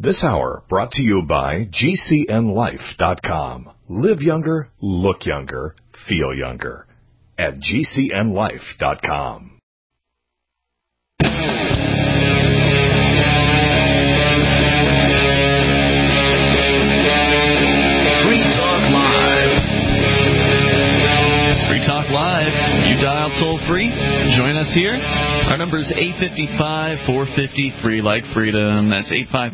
This hour brought to you by GCNLife.com. Live younger, look younger, feel younger. At GCNLife.com. You dial toll-free. Join us here. Our number is 855-450-FREE, like freedom. That's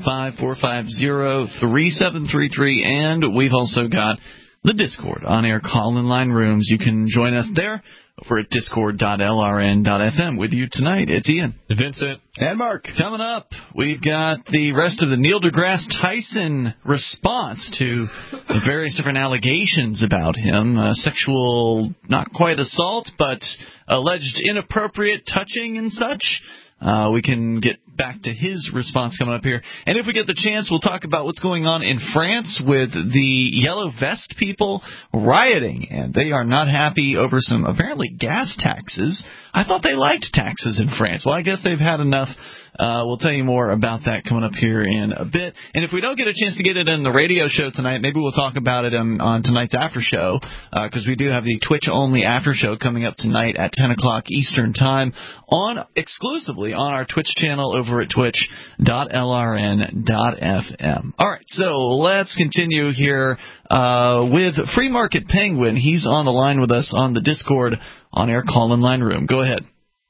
855-450-3733. And we've also got the Discord on-air call-in line rooms. You can join us there over at discord.lrn.fm. With you tonight, it's Ian, Vincent, and Mark. Coming up, we've got the rest of the Neil deGrasse Tyson response to the various different allegations about him. Sexual, not quite assault, but alleged inappropriate touching and such. We can get back to his response coming up here. And if we get the chance, we'll talk about what's going on in France with the Yellow Vest people rioting. And they are not happy over some apparently gas taxes. I thought they liked taxes in France. Well, I guess they've had enough. We'll tell you more about that coming up here in a bit. And if we don't get a chance to get it in the radio show tonight, maybe we'll talk about it on tonight's after show, because we do have the Twitch-only after show coming up tonight at 10 o'clock Eastern Time exclusively on our Twitch channel over at twitch.lrn.fm. All right, so let's continue here with Free Market Penguin. He's on the line with us on the Discord on-air call-in line room. Go ahead.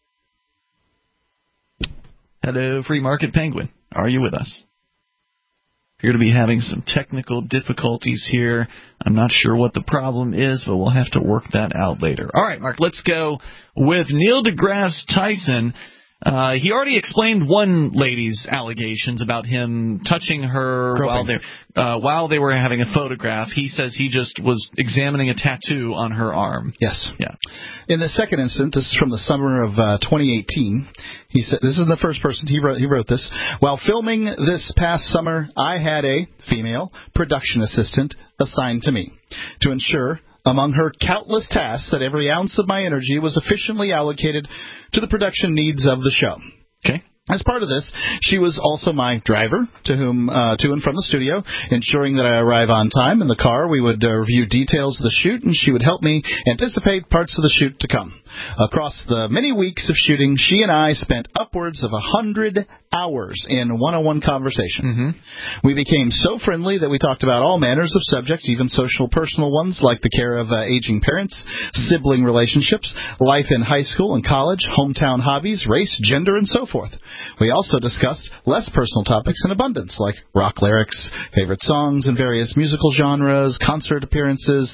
Hello, Free Market Penguin. Are you with us? Appear to be having some technical difficulties here. I'm not sure what the problem is, but we'll have to work that out later. All right, Mark, let's go with Neil deGrasse Tyson. He already explained one lady's allegations about him touching her while they were having a photograph. He says he just was examining a tattoo on her arm. Yes. Yeah. In the second instance, this is from the summer of 2018. He said, this is the first person he wrote this. While filming this past summer, I had a female production assistant assigned to me to ensure, among her countless tasks, that every ounce of my energy was efficiently allocated to the production needs of the show. Okay. As part of this, she was also my driver to and from the studio, ensuring that I arrive on time in the car. We would review details of the shoot, and she would help me anticipate parts of the shoot to come. Across the many weeks of shooting, she and I spent upwards of 100 hours in one-on-one conversation. Mm-hmm. We became so friendly that we talked about all manners of subjects, even social, personal ones like the care of aging parents, sibling relationships, life in high school and college, hometown hobbies, race, gender, and so forth. We also discussed less personal topics in abundance, like rock lyrics, favorite songs in various musical genres, concert experiences,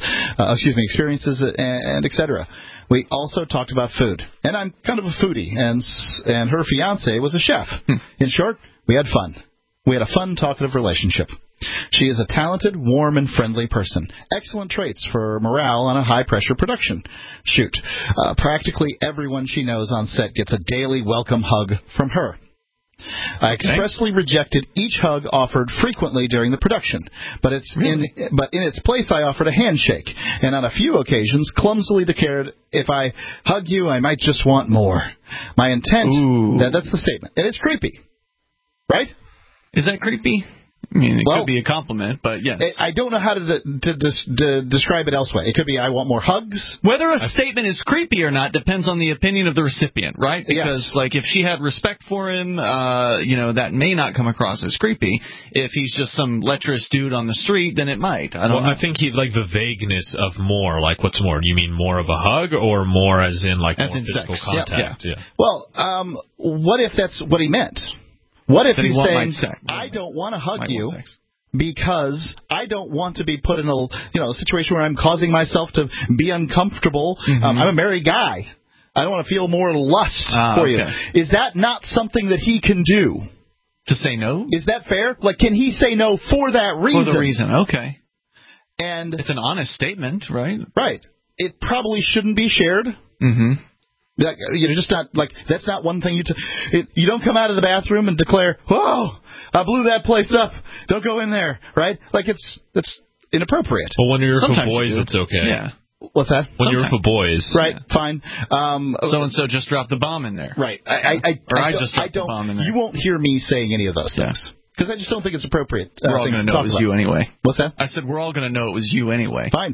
and etc. We also talked about food, and I'm kind of a foodie, and her fiancé was a chef. In short, we had fun. We had a fun, talkative relationship. She is a talented, warm, and friendly person. Excellent traits for morale on a high-pressure production shoot. Practically everyone she knows on set gets a daily welcome hug from her. I expressly rejected each hug offered frequently during the production, but in its place I offered a handshake, and on a few occasions clumsily declared, if I hug you, I might just want more. My intent, that's the statement, and it's creepy, right? Is that creepy? I mean, it could be a compliment, but yes. I don't know how to describe it elsewhere. It could be, I want more hugs. Whether a statement is creepy or not depends on the opinion of the recipient, right? Because, if she had respect for him, that may not come across as creepy. If he's just some lecherous dude on the street, then it might. I don't know. I think he'd like the vagueness of more. Like, what's more? You mean more of a hug, or more as in, more physical sex. contact? Yeah. Well, what if that's what he meant? What if he's saying, I don't want to hug you because I don't want to be put in a situation where I'm causing myself to be uncomfortable. Mm-hmm. I'm a married guy. I don't want to feel more lust for you. Is that not something that he can do? To say no? Is that fair? Can he say no for that reason? For the reason, okay. And it's an honest statement, right? Right. It probably shouldn't be shared. Mm-hmm. Just not that's not one thing you don't come out of the bathroom and declare, "Whoa, I blew that place up. Don't go in there." Right? It's inappropriate. Well, when you're for boys, it's okay. Yeah. What's that? When you're for boys, right? Fine. So and so just dropped the bomb in there. Right. I just dropped the bomb in there. You won't hear me saying any of those things. Because I just don't think it's appropriate. We're all going to know it was you anyway. What's that? I said we're all going to know it was you anyway. Fine.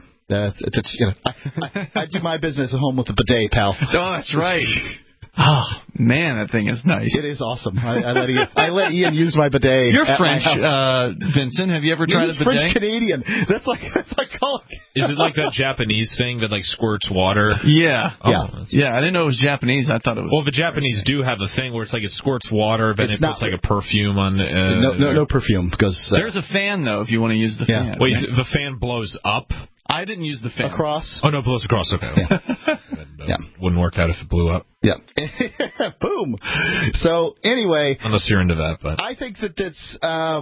I do my business at home with a bidet, pal. Oh, that's right. Oh, man, that thing is nice. It is awesome. I let Ian use my bidet. You're French, Vincent. Have you ever tried a bidet? French Canadian. That's like calling. Is it like that Japanese thing that like squirts water? Yeah. Oh, yeah. I didn't know it was Japanese. I thought it was. Well, the Japanese do have a thing where it's like it squirts water, but it puts like a perfume on. No perfume because there's a fan though if you want to use the fan. Wait, the fan blows up. I didn't use the fan. Across? Oh, no, it blows across. Okay. Yeah. Wouldn't work out if it blew up. Yeah. Boom. So, anyway. Unless you're into that, but. I think that that's, I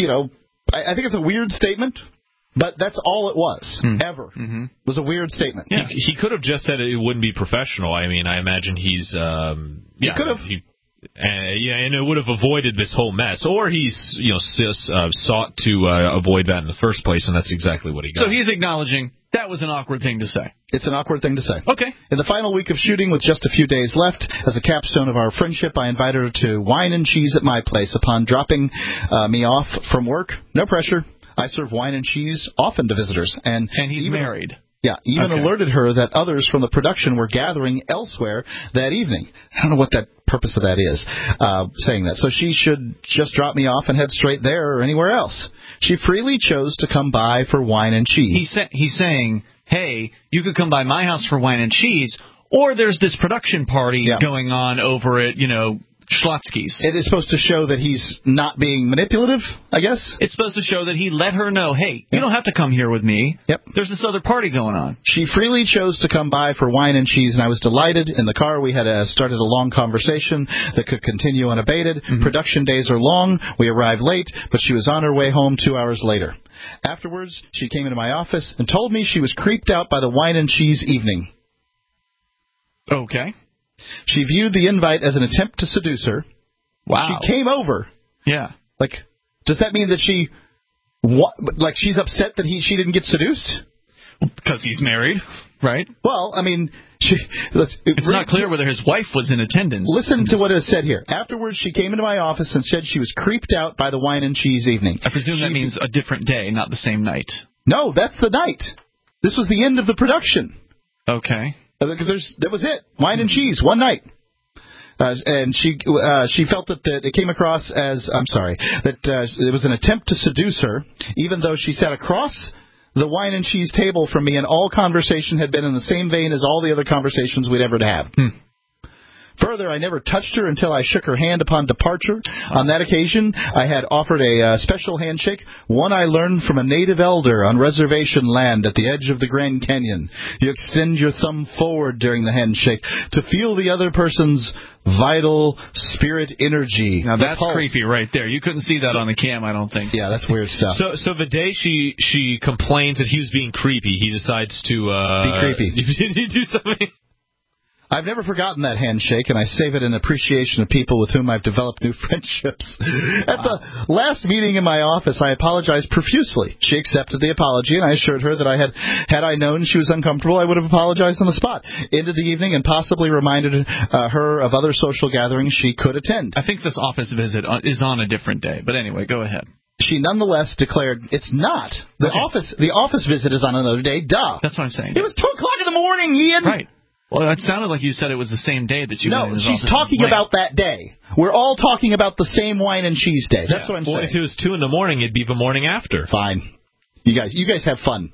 think it's a weird statement, but that's all it was, ever. Mm-hmm. Was a weird statement. Yeah. He could have just said it wouldn't be professional. I mean, I imagine he's, he could have. And it would have avoided this whole mess, or he's sought to avoid that in the first place, and that's exactly what he got. So he's acknowledging that was an awkward thing to say. It's an awkward thing to say. Okay. In the final week of shooting, with just a few days left, as a capstone of our friendship, I invited her to wine and cheese at my place. Upon dropping me off from work, no pressure, I serve wine and cheese often to visitors, and he's married. Yeah, alerted her that others from the production were gathering elsewhere that evening. I don't know what that purpose of that is, saying that. So she should just drop me off and head straight there or anywhere else. She freely chose to come by for wine and cheese. He's saying, hey, you could come by my house for wine and cheese, or there's this production party going on over at, Schlotsky's. It is supposed to show that he's not being manipulative, I guess. It's supposed to show that he let her know, hey, you don't have to come here with me. Yep. There's this other party going on. She freely chose to come by for wine and cheese, and I was delighted. In the car, we had started a long conversation that could continue unabated. Mm-hmm. Production days are long. We arrived late, but she was on her way home 2 hours later. Afterwards, she came into my office and told me she was creeped out by the wine and cheese evening. Okay. She viewed the invite as an attempt to seduce her. Wow. She came over. Yeah. Like, does that mean that she's upset that she didn't get seduced? Because he's married, right? Well, I mean, it's not clear whether his wife was in attendance. Listen to what it said here. Afterwards, she came into my office and said she was creeped out by the wine and cheese evening. I presume that means a different day, not the same night. No, that's the night. This was the end of the production. Okay. That was it. Wine and cheese, one night. And she felt that it came across as, that it was an attempt to seduce her, even though she sat across the wine and cheese table from me, and all conversation had been in the same vein as all the other conversations we'd ever had. Further, I never touched her until I shook her hand upon departure. On that occasion, I had offered a special handshake, one I learned from a native elder on reservation land at the edge of the Grand Canyon. You extend your thumb forward during the handshake to feel the other person's vital spirit energy. Now that's creepy right there. You couldn't see that on the cam, I don't think. Yeah, that's weird stuff. So the day she complains that he was being creepy, he decides to be creepy. Did he do something? I've never forgotten that handshake, and I save it in appreciation of people with whom I've developed new friendships. At the last meeting in my office, I apologized profusely. She accepted the apology, and I assured her that had I known she was uncomfortable, I would have apologized on the spot. Ended the evening and possibly reminded her of other social gatherings she could attend. I think this office visit is on a different day, but anyway, go ahead. She nonetheless declared, it's not. The office visit is on another day, duh. That's what I'm saying. It was 2 o'clock in the morning, Ian. Right. Well, it sounded like you said it was the same day that you went in his office. No, she's talking about that day. We're all talking about the same wine and cheese day. That's what I'm saying. Well, if it was 2 in the morning, it'd be the morning after. Fine. You guys have fun.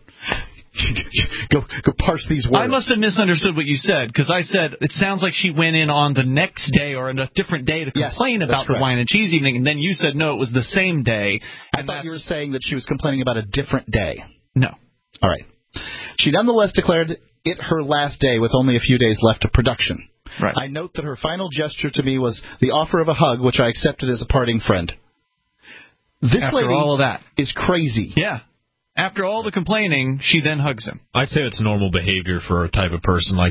Go parse these words. I must have misunderstood what you said, because I said it sounds like she went in on the next day or a different day to complain about the wine and cheese evening, and then you said, no, it was the same day. I thought you were saying that she was complaining about a different day. No. All right. She nonetheless declared it her last day with only a few days left of production. Right. I note that her final gesture to me was the offer of a hug, which I accepted as a parting friend. This After lady all of that is crazy. Yeah. After all the complaining, she then hugs him. I'd say it's normal behavior for a type of person like that.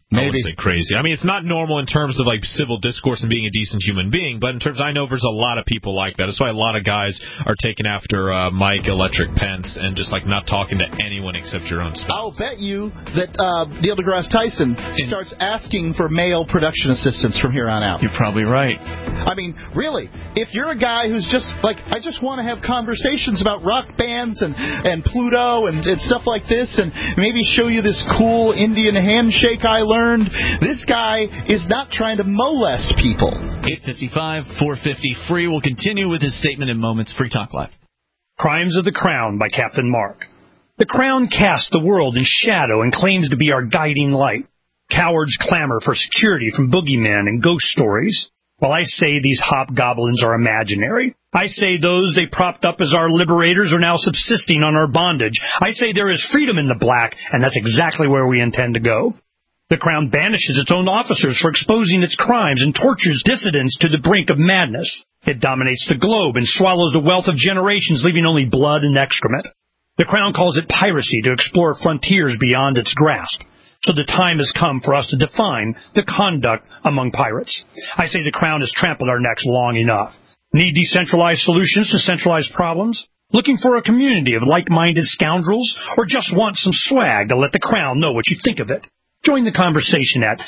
I would say crazy. I mean, it's not normal in terms of like civil discourse and being a decent human being, but in terms, I know there's a lot of people like that. That's why a lot of guys are taking after Mike Electric Pence and just like not talking to anyone except your own spouse. I'll bet you that Neil deGrasse Tyson starts asking for male production assistants from here on out. You're probably right. I mean, really, if you're a guy who's just like, I just want to have conversations about rock bands and Pluto and stuff like this, and maybe show you this cool Indian handshake I learned. This guy is not trying to molest people. 855, 450 free. We'll continue with his statement in moments. Free Talk Live. Crimes of the Crown by Captain Mark. The Crown casts the world in shadow and claims to be our guiding light. Cowards clamor for security from boogeymen and ghost stories. Well, I say these hobgoblins are imaginary. I say those they propped up as our liberators are now subsisting on our bondage. I say there is freedom in the black, and that's exactly where we intend to go. The Crown banishes its own officers for exposing its crimes and tortures dissidents to the brink of madness. It dominates the globe and swallows the wealth of generations, leaving only blood and excrement. The Crown calls it piracy to explore frontiers beyond its grasp. So the time has come for us to define the conduct among pirates. I say the Crown has trampled our necks long enough. Need decentralized solutions to centralized problems? Looking for a community of like-minded scoundrels? Or just want some swag to let the Crown know what you think of it? Join the conversation at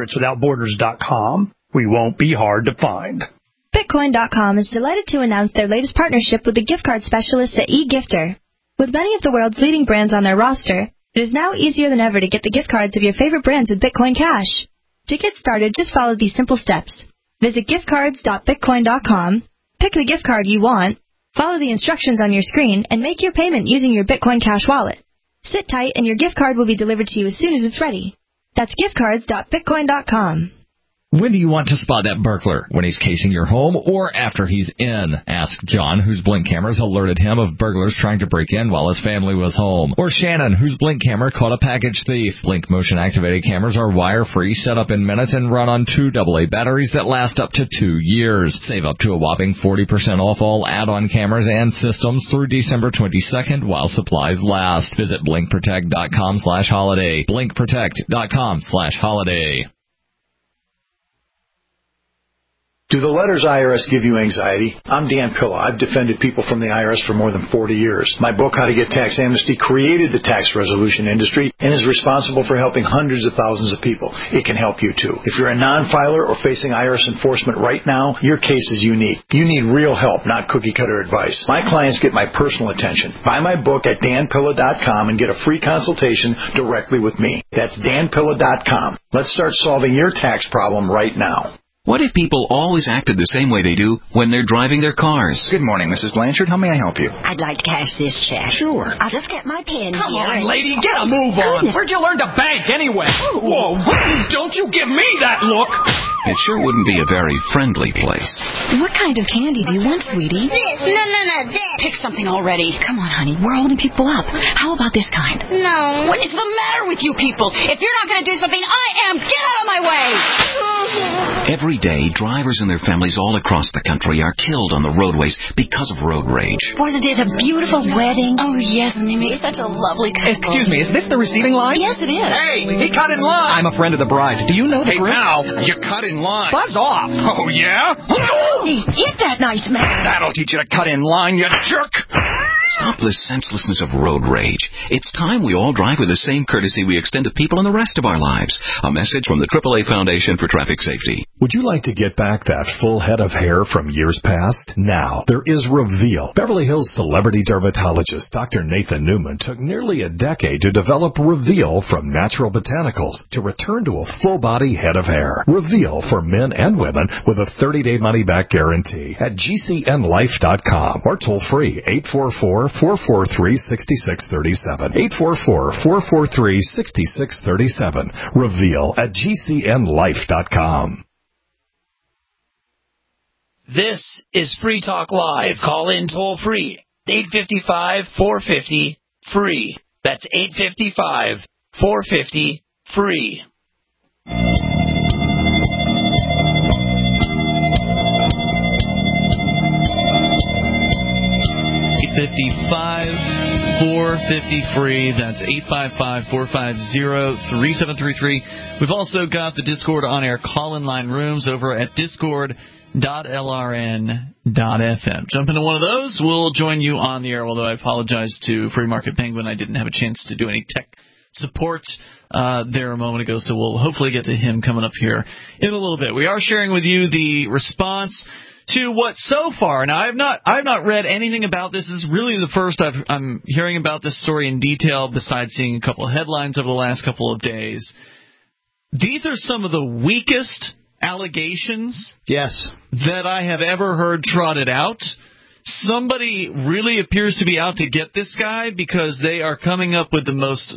pirateswithoutborders.com. We won't be hard to find. Bitcoin.com is delighted to announce their latest partnership with the gift card specialists at eGifter. With many of the world's leading brands on their roster, it is now easier than ever to get the gift cards of your favorite brands with Bitcoin Cash. To get started, just follow these simple steps. Visit giftcards.bitcoin.com, pick the gift card you want, follow the instructions on your screen, and make your payment using your Bitcoin Cash wallet. Sit tight and your gift card will be delivered to you as soon as it's ready. That's giftcards.bitcoin.com. When do you want to spot that burglar? When he's casing your home or after he's in? Ask John, whose Blink cameras alerted him of burglars trying to break in while his family was home. Or Shannon, whose Blink camera caught a package thief. Blink motion-activated cameras are wire-free, set up in minutes, and run on 2 AA batteries that last up to 2 years. Save up to a whopping 40% off all add-on cameras and systems through December 22nd while supplies last. Visit blinkprotect.com/holiday. blinkprotect.com/holiday. Do the letters IRS give you anxiety? I'm Dan Pilla. I've defended people from the IRS for more than 40 years. My book, How to Get Tax Amnesty, created the tax resolution industry and is responsible for helping hundreds of thousands of people. It can help you, too. If you're a non-filer or facing IRS enforcement right now, your case is unique. You need real help, not cookie-cutter advice. My clients get my personal attention. Buy my book at danpilla.com and get a free consultation directly with me. That's danpilla.com. Let's start solving your tax problem right now. What if people always acted the same way they do when they're driving their cars? Good morning, Mrs. Blanchard. How may I help you? I'd like to cash this check. Sure. I'll just get my pen Come here. on, lady, get a move on. Where'd you learn to bank anyway? Whoa, don't you give me that look. It sure wouldn't be a very friendly place. What kind of candy do you want, sweetie? This. No, this. Pick something already. Come on, honey. We're holding people up. How about this kind? No. What is the matter with you people? If you're not going to do something, I am. Get out of my way. Every day, drivers and their families all across the country are killed on the roadways because of road rage. Wasn't it a beautiful wedding? Oh, yes, and they make such a lovely couple. Excuse me, is this the receiving line? Yes, it is. Hey, he cut in line. I'm a friend of the bride. Do you know the group? Hey, pal, you cut in line. Buzz off. Oh, yeah? Hey, hit that nice man. That'll teach you to cut in line, you jerk. Stop the senselessness of road rage. It's time we all drive with the same courtesy we extend to people in the rest of our lives. A message from the AAA Foundation for Traffic Safety. Would you like to get back that full head of hair from years past? Now, there is Reveal. Beverly Hills celebrity dermatologist Dr. Nathan Newman took nearly a decade to develop Reveal from natural botanicals to return to a full-body head of hair. Reveal for men and women with a 30-day money-back guarantee at GCNlife.com or toll-free 844-443-6637. 844-443-6637. Reveal at GCNlife.com. This is Free Talk Live. Call in toll free. 855-450-FREE. That's 855-450-FREE. 855-450-FREE. That's 855-450-3733. We've also got the Discord on-air call-in line rooms over at discord.lrn.fm. Jump into one of those. We'll join you on the air, although I apologize to Free Market Penguin. I didn't have a chance to do any tech support there a moment ago, so we'll hopefully get to him coming up here in a little bit. We are sharing with you the response to what so far. Now, I've not read anything about this. This is really the first I'm hearing about this story in detail, besides seeing a couple of headlines over the last couple of days. These are some of the weakest allegations that I have ever heard trotted out. Somebody really appears to be out to get this guy because they are coming up with the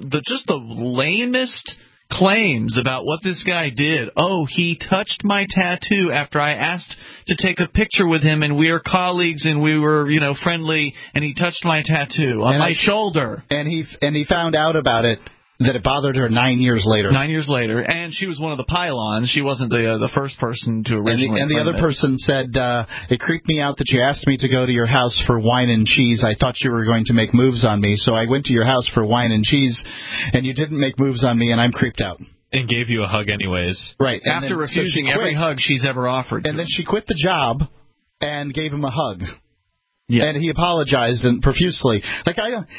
lamest claims about what this guy did. Oh, he touched my tattoo after I asked to take a picture with him, and we are colleagues and we were, friendly, and he touched my tattoo on my shoulder. And he found out about it. That it bothered her 9 years later. 9 years later, and she was one of the pylons. She wasn't the first person to originally. And the other person said, it creeped me out that you asked me to go to your house for wine and cheese. I thought you were going to make moves on me, so I went to your house for wine and cheese, and you didn't make moves on me, and I'm creeped out. And gave you a hug anyways. Right. After refusing every hug she's ever offered. And then she quit the job and gave him a hug. Yeah. And he apologized profusely. Like, I don't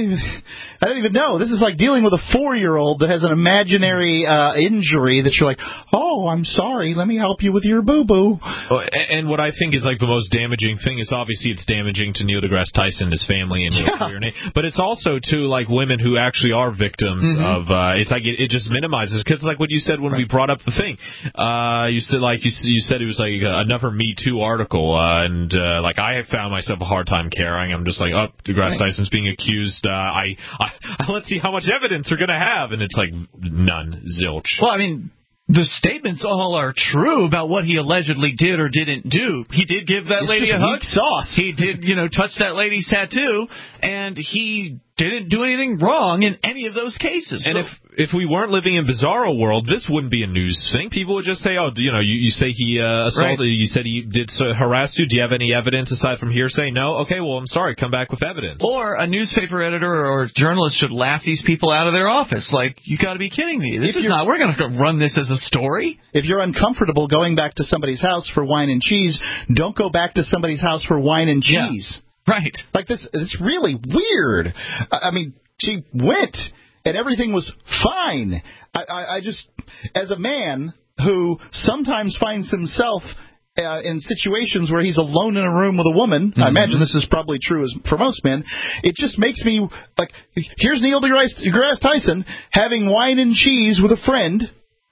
even know. This is like dealing with a 4-year-old that has an imaginary injury that you're like, oh, I'm sorry, let me help you with your boo-boo. And what I think is like the most damaging thing is obviously it's damaging to Neil deGrasse Tyson, his family, and his career name. But it's also to like women who actually are victims of. It's like it just minimizes, because like what you said when we brought up the thing. You said it was like another Me Too article, and like I have found myself a hard time caring. I'm just like, deGrasse Tyson's being accused. Let's see how much evidence they're going to have, and it's like none, zilch. Well, I mean, the statements all are true about what he allegedly did or didn't do. He did give that lady a hug. Sauce. He did, touch that lady's tattoo, and he didn't do anything wrong in any of those cases. And if we weren't living in Bizarro world, this wouldn't be a news thing. People would just say, you say he assaulted, you said he did harass you. Do you have any evidence aside from hearsay? No? Okay, well, I'm sorry. Come back with evidence. Or a newspaper editor or journalist should laugh these people out of their office. Like, you got to be kidding me. We're going to run this as a story. If you're uncomfortable going back to somebody's house for wine and cheese, don't go back to somebody's house for wine and cheese. Yeah. Right. Like this, it's really weird. I mean, she went and everything was fine. I just, as a man who sometimes finds himself in situations where he's alone in a room with a woman, I imagine this is probably true for most men, it just makes me, like, here's Neil deGrasse Tyson having wine and cheese with a friend,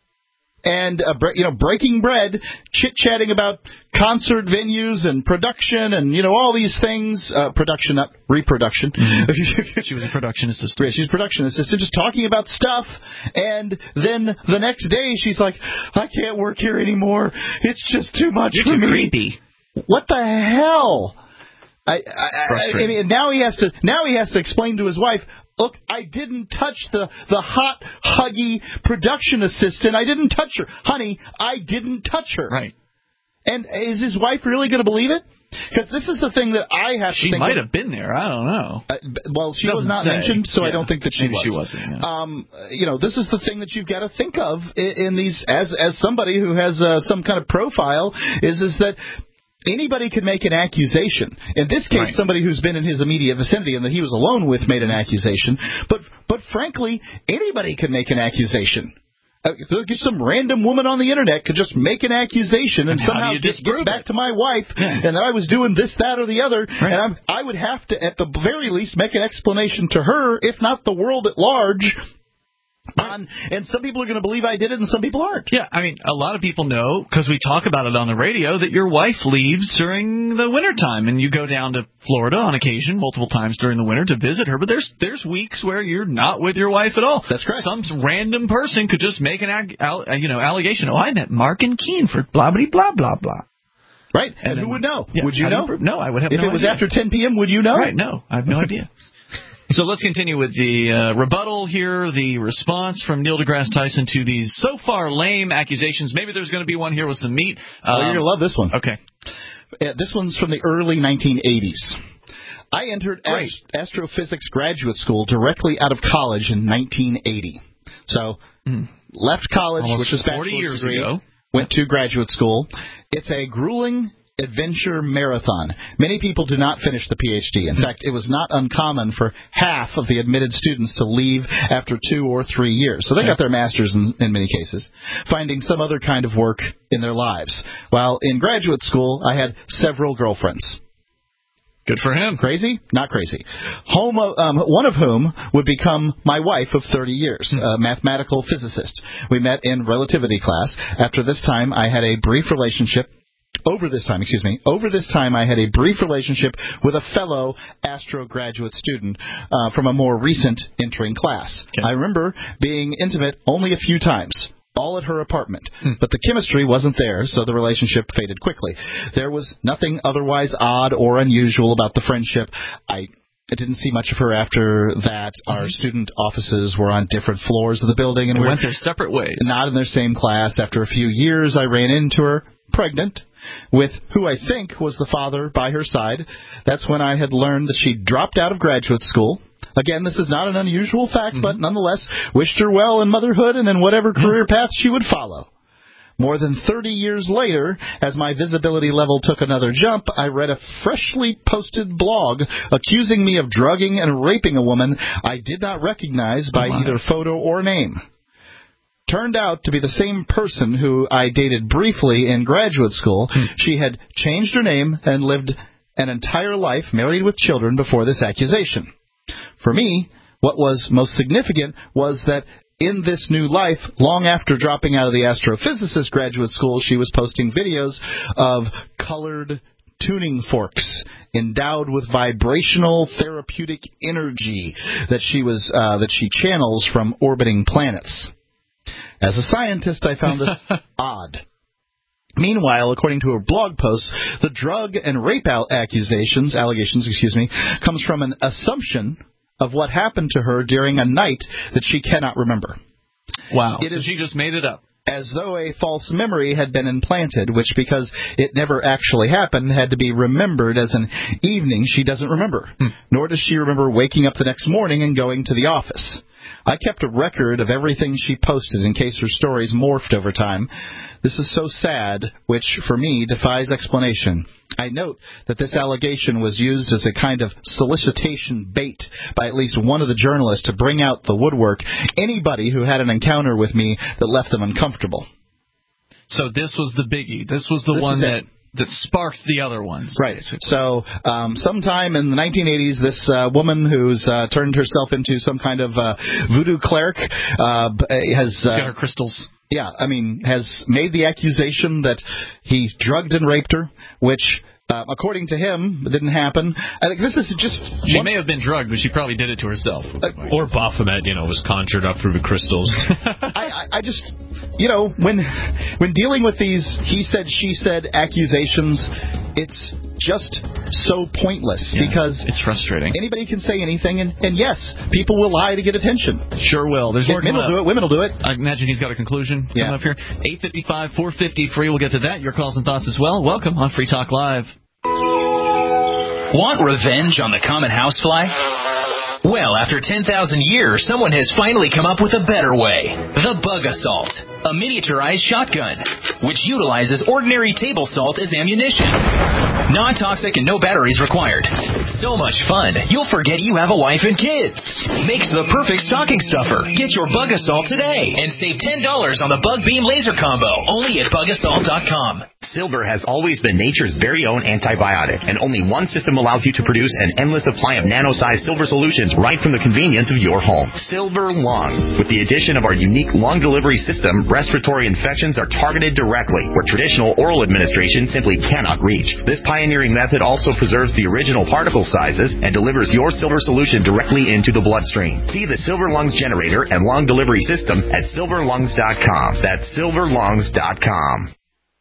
and breaking bread, chit-chatting about concert venues and production and all these things. Production, not reproduction. She was a production assistant. Yeah, she's a production assistant, just talking about stuff. And then the next day, she's like, "I can't work here anymore. It's just too much for me." You're too creepy. What the hell? I mean, now he has to explain to his wife, look, I didn't touch the hot, huggy production assistant. I didn't touch her. Honey, I didn't touch her. Right. And is his wife really going to believe it? Because this is the thing that I have to think. She might have been there. I don't know. Well, she was not mentioned, so I don't think that she was. Maybe she wasn't. Yeah. This is the thing that you've got to think of in these, as somebody who has some kind of profile, is that anybody could make an accusation. In this case, somebody who's been in his immediate vicinity and that he was alone with made an accusation. But frankly, anybody could make an accusation. Some random woman on the internet could just make an accusation and somehow gets back to my wife and that I was doing this, that, or the other. Right. And I would have to, at the very least, make an explanation to her, if not the world at large. And some people are going to believe I did it, and some people aren't. Yeah, I mean, a lot of people know, because we talk about it on the radio, that your wife leaves during the wintertime, and you go down to Florida on occasion, multiple times during the winter, to visit her. But there's weeks where you're not with your wife at all. That's correct. Some random person could just make an allegation. Oh, I met Mark and Keen for blah, blah, blah, blah, blah. Right, and who would know? Yeah, would you know? No, I would have no idea. If it was after 10 p.m., would you know? Right, no, I have no idea. So let's continue with the rebuttal here, the response from Neil deGrasse Tyson to these so far lame accusations. Maybe there's going to be one here with some meat. You're going to love this one. Okay. This one's from the early 1980s. I entered astrophysics graduate school directly out of college in 1980. So, left college, almost which is 40 years ago. Went to graduate school. It's a grueling adventure marathon. Many people do not finish the PhD. In fact, it was not uncommon for half of the admitted students to leave after 2 or 3 years. So they got their master's in many cases, finding some other kind of work in their lives. While in graduate school, I had several girlfriends. Good for him. Crazy? Not crazy. One of whom would become my wife of 30 years, a mathematical physicist. We met in relativity class. After this time, I had a brief relationship. Over this time, I had a brief relationship with a fellow astro graduate student from a more recent entering class. Okay. I remember being intimate only a few times. All at her apartment. But the chemistry wasn't there, so the relationship faded quickly. There was nothing otherwise odd or unusual about the friendship. I didn't see much of her after that. Our student offices were on different floors of the building, and we went their separate ways. Not in their same class. After a few years, I ran into her, pregnant, with who I think was the father by her side. That's when I had learned that she dropped out of graduate school. Again, this is not an unusual fact, but nonetheless, wished her well in motherhood and in whatever career path she would follow. More than 30 years later, as my visibility level took another jump, I read a freshly posted blog accusing me of drugging and raping a woman I did not recognize by either photo or name. Turned out to be the same person who I dated briefly in graduate school. She had changed her name and lived an entire life married with children before this accusation. For me, what was most significant was that in this new life, long after dropping out of the astrophysicist graduate school, she was posting videos of colored tuning forks endowed with vibrational therapeutic energy that she channels from orbiting planets. As a scientist, I found this odd. Meanwhile, according to her blog post, the drug and rape allegations, comes from an assumption of what happened to her during a night that she cannot remember. Wow. So she just made it up. As though a false memory had been implanted, which, because it never actually happened, had to be remembered as an evening she doesn't remember. Nor does she remember waking up the next morning and going to the office. I kept a record of everything she posted in case her stories morphed over time. This is so sad, which, for me, defies explanation. I note that this allegation was used as a kind of solicitation bait by at least one of the journalists to bring out the woodwork anybody who had an encounter with me that left them uncomfortable. So this was the biggie. This was the one that sparked the other ones. Right. So sometime in the 1980s, this woman who's turned herself into some kind of voodoo cleric has... got her crystals. Yeah, has made the accusation that he drugged and raped her, which, according to him, didn't happen. I think this is just... She may have been drugged, but she probably did it to herself. Or Baphomet, was conjured up through the crystals. I just... when dealing with these he said, she said accusations, it's just so pointless because it's frustrating. Anybody can say anything, and yes, people will lie to get attention. Sure will. There's more men will do it. Women will do it. I imagine he's got a conclusion coming up here. 855 450 free. We'll get to that. Your calls and thoughts as well. Welcome on Free Talk Live. Want revenge on the common housefly? Well, after 10,000 years, someone has finally come up with a better way. The Bug Assault, a miniaturized shotgun, which utilizes ordinary table salt as ammunition. Non-toxic and no batteries required. So much fun, you'll forget you have a wife and kids. Makes the perfect stocking stuffer. Get your Bug Assault today and save $10 on the Bug Beam Laser Combo, only at BugAssault.com. Silver has always been nature's very own antibiotic, and only one system allows you to produce an endless supply of nano-sized silver solutions right from the convenience of your home. Silver Lungs. With the addition of our unique lung delivery system, respiratory infections are targeted directly, where traditional oral administration simply cannot reach. This pioneering method also preserves the original particle sizes and delivers your silver solution directly into the bloodstream. See the Silver Lungs generator and lung delivery system at silverlungs.com. That's silverlungs.com.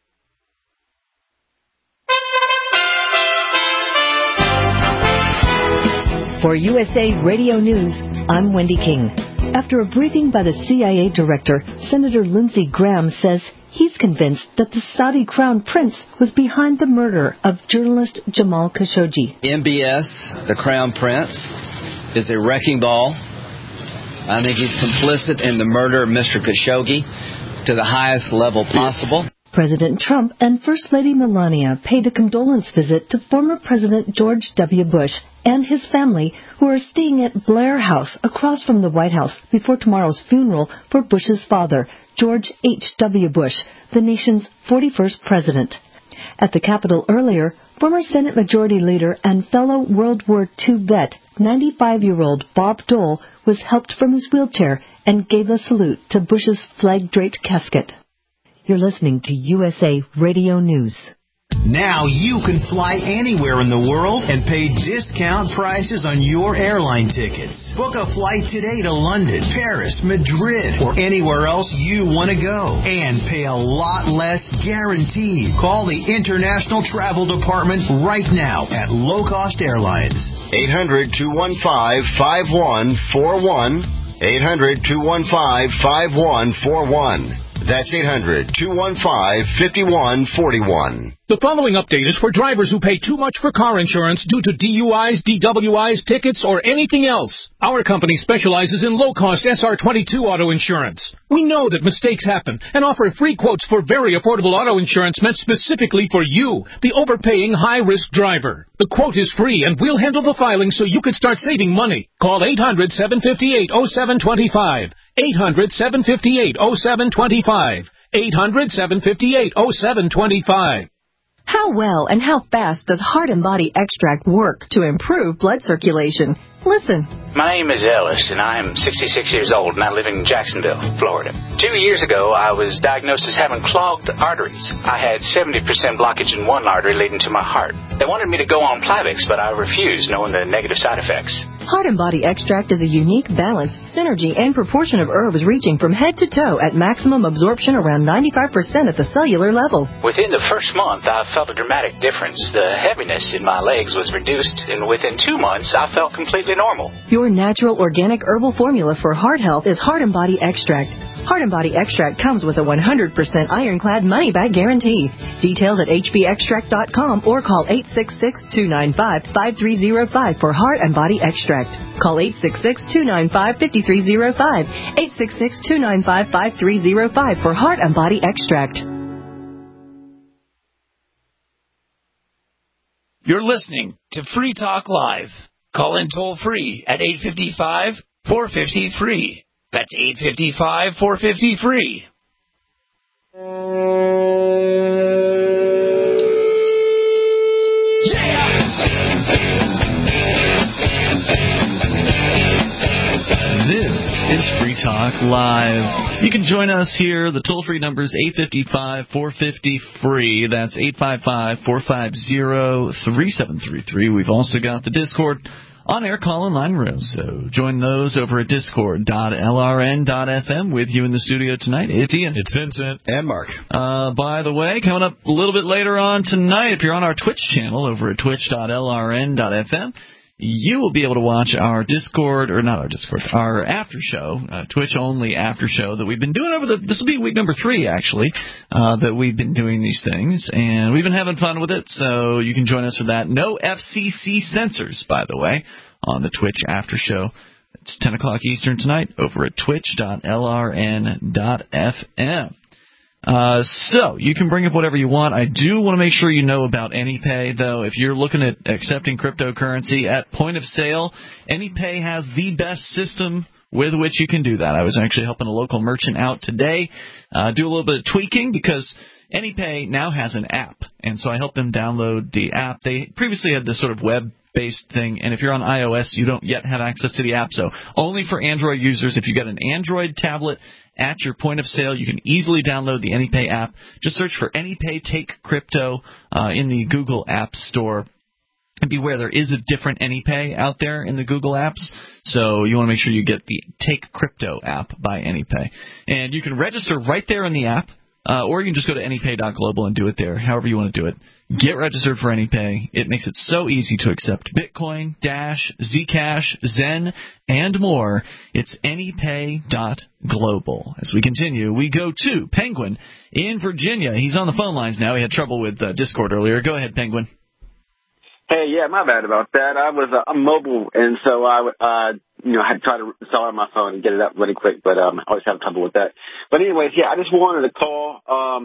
For USA Radio News, I'm Wendy King. After a briefing by the CIA director, Senator Lindsey Graham says He's convinced that the Saudi crown prince was behind the murder of journalist Jamal Khashoggi. MBS, the crown prince, is a wrecking ball. I think he's complicit in the murder of Mr. Khashoggi to the highest level possible. President Trump and First Lady Melania paid a condolence visit to former President George W. Bush and his family, who are staying at Blair House across from the White House before tomorrow's funeral for Bush's father, George H.W. Bush, the nation's 41st president. At the Capitol earlier, former Senate Majority Leader and fellow World War II vet, 95-year-old Bob Dole, was helped from his wheelchair and gave a salute to Bush's flag-draped casket. You're listening to USA Radio News. Now you can fly anywhere in the world and pay discount prices on your airline tickets. Book a flight today to London, Paris, Madrid, or anywhere else you want to go. And pay a lot less guaranteed. Call the International Travel Department right now at Low Cost Airlines. 800-215-5141. 800-215-5141. That's 800-215-5141. The following update is for drivers who pay too much for car insurance due to DUIs, DWIs, tickets, or anything else. Our company specializes in low-cost SR22 auto insurance. We know that mistakes happen and offer free quotes for very affordable auto insurance meant specifically for you, the overpaying high-risk driver. The quote is free, and we'll handle the filing so you can start saving money. Call 800-758-0725. 800-758-0725. 800-758-0725. How well and how fast does Heart and Body Extract work to improve blood circulation? Listen. My name is Ellis, and I am 66 years old, and I live in Jacksonville, Florida. 2 years ago, I was diagnosed as having clogged arteries. I had 70% blockage in one artery leading to my heart. They wanted me to go on Plavix, but I refused, knowing the negative side effects. Heart and Body Extract is a unique balance, synergy, and proportion of herbs reaching from head to toe at maximum absorption around 95% at the cellular level. Within the first month, I felt a dramatic difference. The heaviness in my legs was reduced, and within 2 months, I felt completely normal. Your natural organic herbal formula for heart health is Heart and Body Extract. Heart and Body Extract comes with a 100% ironclad money-back guarantee. Details at hbextract.com or call 866-295-5305 for Heart and Body Extract. Call 866-295-5305. 866-295-5305 for Heart and Body Extract. You're listening to Free Talk Live. Call in toll-free at 855-450-FREE. That's 855-450-FREE. This is Free Talk Live. You can join us here. The toll-free number is 855-450-FREE. That's 855-450-3733. We've also got the Discord on-air call-in line room, so join those over at discord.lrn.fm. With you in the studio tonight, it's Ian. It's Vincent. And Mark. By the way, coming up a little bit later on tonight, if you're on our Twitch channel over at twitch.lrn.fm, you will be able to watch our Discord, or not our Discord, our after show, Twitch-only after show that we've been doing this will be week number 3, actually, that we've been doing these things, and we've been having fun with it, so you can join us for that. No FCC censors, by the way, on the Twitch after show. It's 10 o'clock Eastern tonight over at twitch.lrn.fm. So you can bring up whatever you want. I do want to make sure you know about AnyPay, though. If you're looking at accepting cryptocurrency at point of sale, AnyPay has the best system with which you can do that. I was actually helping a local merchant out today do a little bit of tweaking because AnyPay now has an app, and so I helped them download the app. They previously had this sort of web-based thing, and if you're on iOS, you don't yet have access to the app, so only for Android users. If you've got an Android tablet at your point of sale, you can easily download the AnyPay app. Just search for AnyPay Take Crypto in the Google App Store. And beware, there is a different AnyPay out there in the Google apps, so you want to make sure you get the Take Crypto app by AnyPay. And you can register right there in the app. or you can just go to AnyPay.global and do it there, however you want to do it. Get registered for AnyPay. It makes it so easy to accept Bitcoin, Dash, Zcash, Zen, and more. It's AnyPay.global. As we continue, we go to Penguin in Virginia. He's on the phone lines now. He had trouble with Discord earlier. Go ahead, Penguin. Hey, yeah, my bad about that. I'm mobile, and so I had to try to install it on my phone and get it up really quick, but I always have trouble with that. But anyways, yeah, I just wanted to call.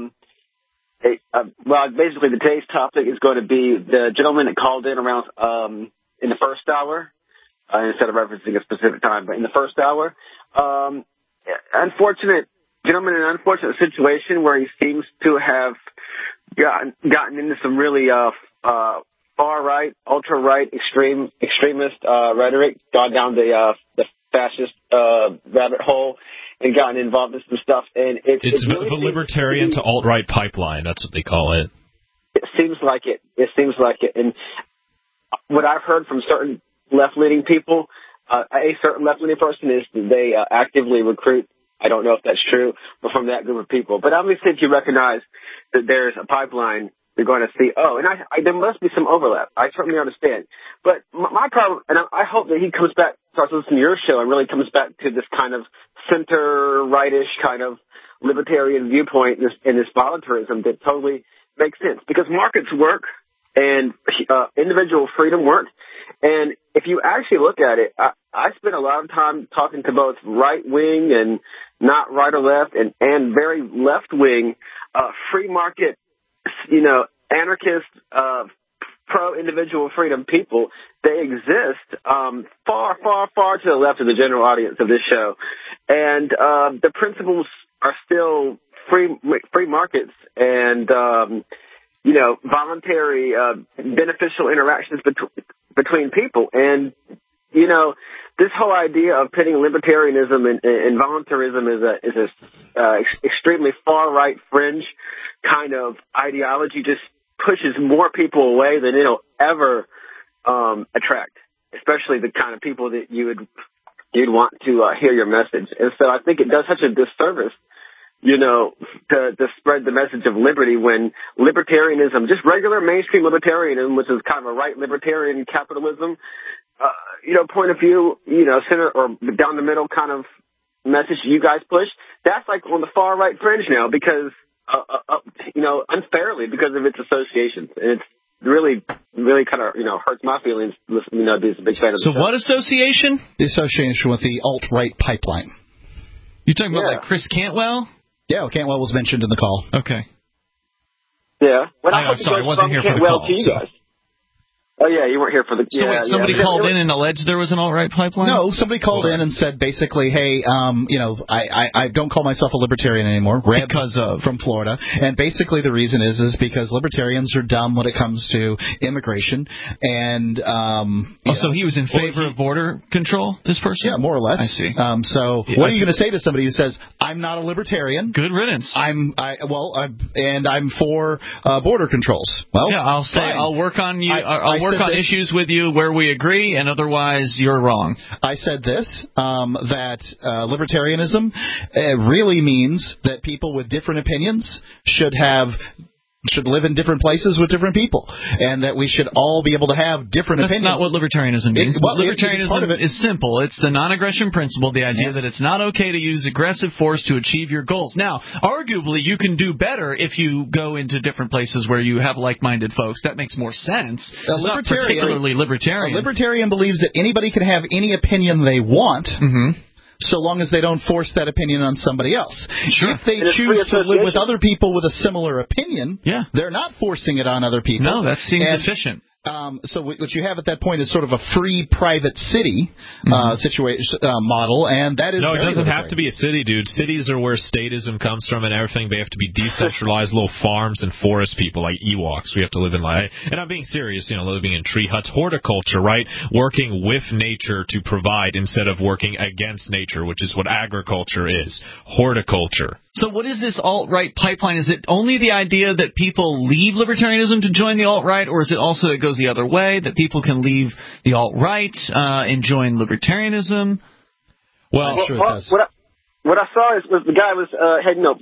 Basically, today's topic is going to be the gentleman that called in around in the first hour, instead of referencing a specific time, but in the first hour. Unfortunate gentleman in an unfortunate situation where he seems to have gotten into some really far-right, ultra-right, extremist rhetoric, gone down the fascist rabbit hole, and gotten involved in some stuff. And it's really the libertarian to alt-right pipeline. That's what they call it. It seems like it. It seems like it. And what I've heard from certain left-leaning people, a certain left-leaning person is they actively recruit. I don't know if that's true, but from that group of people. But obviously, if you recognize that there's a pipeline, you're going to see, there must be some overlap. I certainly understand. But my problem, and I hope that he comes back, starts listening to your show, and really comes back to this kind of center-rightish kind of libertarian viewpoint and this voluntarism that totally makes sense. Because markets work, and individual freedom works. And if you actually look at it, I spent a lot of time talking to both right-wing and not right or left, and very left-wing free market, anarchist, pro-individual freedom people. They exist far, far, far to the left of the general audience of this show. And the principles are still free markets and, voluntary beneficial interactions between people. And, this whole idea of pitting libertarianism and voluntarism is a extremely far-right fringe kind of ideology, just pushes more people away than it'll ever attract, especially the kind of people that you'd want to hear your message. And so I think it does such a disservice, to spread the message of liberty when libertarianism, just regular mainstream libertarianism, which is kind of a right libertarian capitalism, point of view, center or down the middle kind of message you guys push, that's like on the far right fringe now because, unfairly because of its associations. And it's really, really kind of, hurts my feelings. Listening, being a big fan of So what association? The association with the alt-right pipeline. You're talking about like Chris Cantwell? Yeah, Cantwell was mentioned in the call. Okay. Yeah. I'm sorry, I wasn't here for the call. Oh, yeah, you weren't here for the... So wait, somebody called in and alleged there was an alt-right pipeline? No, somebody called in and said basically, hey, I don't call myself a libertarian anymore. Reb because of... From Florida. And basically the reason is because libertarians are dumb when it comes to immigration. And... so he was in favor of border control, this person? Yeah, more or less. I see. What are you going to say to somebody who says, I'm not a libertarian? Good riddance. I'm for border controls. Well, yeah, I'll say fine. I'll work on you. I'll work on issues with you where we agree, and otherwise you're wrong. I said this, that libertarianism really means that people with different opinions should live in different places with different people, and that we should all be able to have different opinions. That's not what libertarianism means. Libertarianism is simple. It's the non-aggression principle, the idea that it's not okay to use aggressive force to achieve your goals. Now, arguably, you can do better if you go into different places where you have like-minded folks. That makes more sense. It's not particularly libertarian. A libertarian believes that anybody can have any opinion they want, so long as they don't force that opinion on somebody else. Sure. If they choose to live with other people with a similar opinion, they're not forcing it on other people. No, that seems efficient. So what you have at that point is sort of a free private city situation model, and that is no, it doesn't have to be a city, dude. Cities are where statism comes from and everything. They have to be decentralized little farms and forest people like Ewoks. We have to live in and I'm being serious, living in tree huts, horticulture, right? Working with nature to provide instead of working against nature, which is what agriculture is. Horticulture. So what is this alt-right pipeline? Is it only the idea that people leave libertarianism to join the alt-right, or is it also it goes the other way, that people can leave the alt-right and join libertarianism? Well, what I saw is the guy was had pretty